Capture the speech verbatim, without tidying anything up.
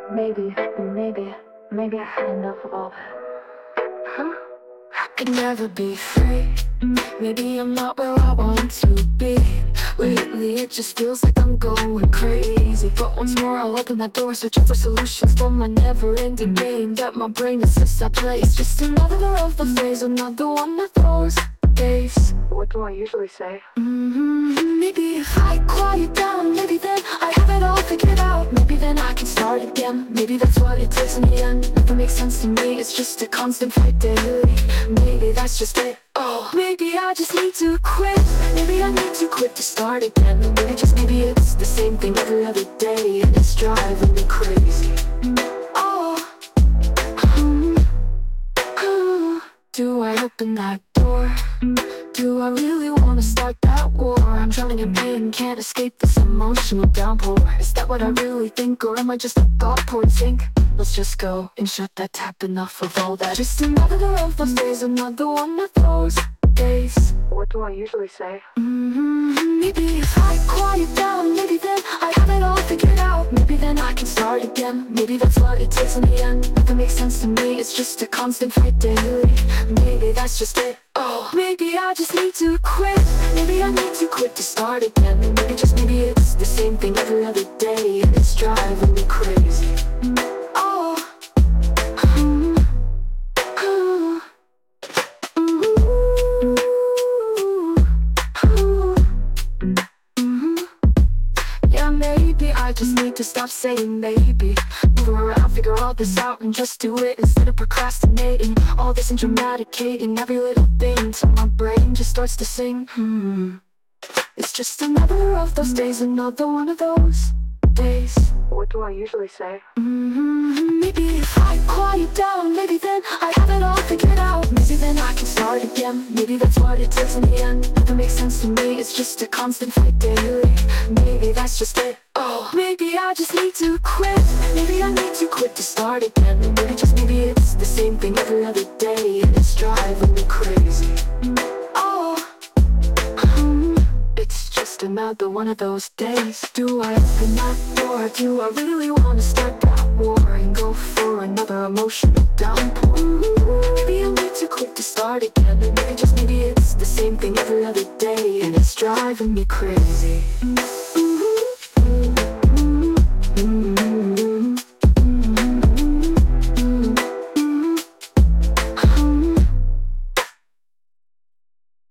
Maybe, maybe, maybe I had enough of all that. Huh? I could never be free. Maybe I'm not where I want to be. Lately it just feels like I'm going crazy. But once more I'll open that door, searching for solutions for my never-ending game that my brain assists I play. It's just another of the days, another one of those days. What do I usually say? Mm-hmm. Maybe if I quiet down, maybe then I have it all figured out. Maybe then I can start again. Maybe that's what it takes in the end. Nothing makes sense to me, it's just a constant fight daily. Maybe that's just it. Oh, maybe I just need to quit. Maybe I need to quit to start again. Maybe just maybe it's the same thing every other day, and it's driving me crazy. Oh, hmm, hmm. Do I open that door? Do I really wanna start that war? I'm drowning in pain and can't escape this emotional downpour. Is that what I really think, or am I just a thought poured sink? Let's just go and shut that tap, enough of all that. Just another of those days, another one of those days. What do I usually say? Mm-hmm. Maybe if I quiet down, maybe then I have it all figured out. Maybe then I can start again. Maybe that's what it takes in the end. Nothing makes sense to me, it's just a constant fight daily. Maybe that's just it. Oh, maybe I just need to quit. Maybe I need to quit to start again. Maybe just maybe it's the same thing every other day, and it's driving me crazy. Oh, hmm, hmm. Yeah, maybe I just need to stop saying maybe. Move around, figure all this out and just do it instead of procrastinating. All this and dramaticating every little thing until my brain just starts to sing. Hmm. It's just another of those days, another one of those days. What do I usually say? Mm-hmm. Maybe if I quiet down, maybe then I have it all figured out. Maybe then I can start again. Maybe that's what it takes in the end. Nothing makes sense to me, it's just a constant fight daily. Maybe that's just it. Oh, maybe I just need to quit. Maybe I need to quit to start again. Maybe just maybe it's the same thing every other day, and it's driving me crazy. Oh, hmm. It's just another one of those days. Do I open that door? Do I really wanna start that war and go for another emotional downpour? Maybe I need to quit to start again. Maybe just maybe it's the same thing every other day, and it's driving me crazy.